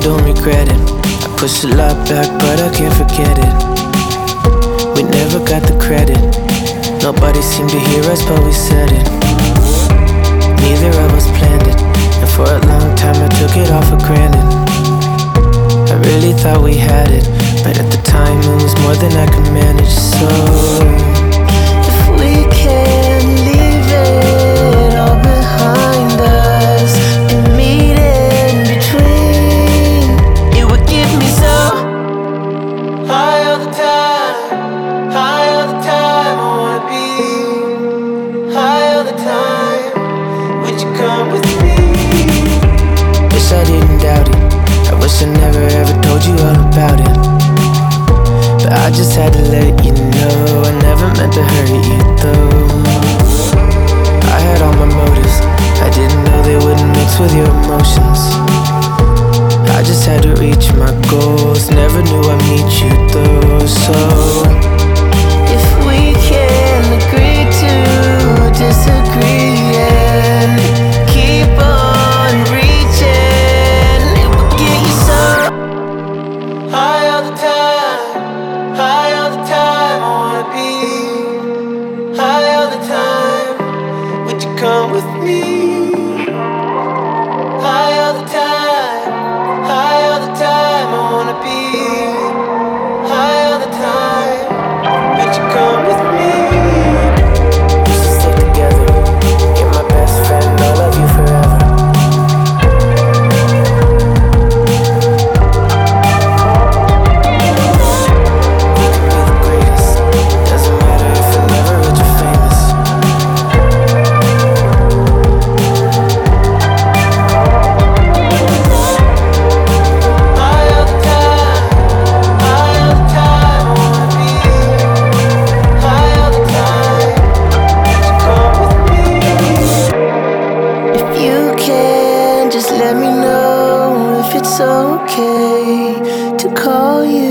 don't regret it. I push a lot back, but I can't forget it. We never got the credit. Nobody seemed to hear us, but we said it. Neither of us planned it, and for a long time I took it all for granted. I really thought we had it, but at the time it was more than I could manage. So if we can leave it all behind us and meet in between, it would give me so high all the time, high all the time. I wanna be high all the time. Would you come with me? Wish I didn't doubt it. I wish I never ever told you all about it, but I just had to let you know I never meant to hurt you though. I had all my motives, I didn't know they wouldn't mix with your emotions. I just had to reach my goals, never knew I'd meet you though. So if we can agree to disagree and keep on reaching, it will get you so high all the time, high all the time. I wanna be high all the time. Would you come with me? High all the time, high all the time. I wanna be high all the time. Would you come with me? We should stick together. You're my best friend, I love you forever. We can be the greatest. Doesn't matter if we're never rich or famous. High all the time, high all the time. I wanna be high all the time. Would you come with me? If you can, just let me know if it's okay to call you